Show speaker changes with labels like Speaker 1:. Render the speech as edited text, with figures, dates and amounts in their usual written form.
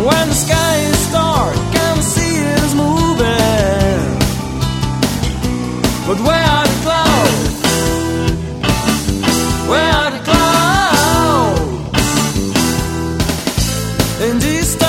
Speaker 1: When the sky is dark and the sea is moving, but where are the clouds? Where are the clouds? In these times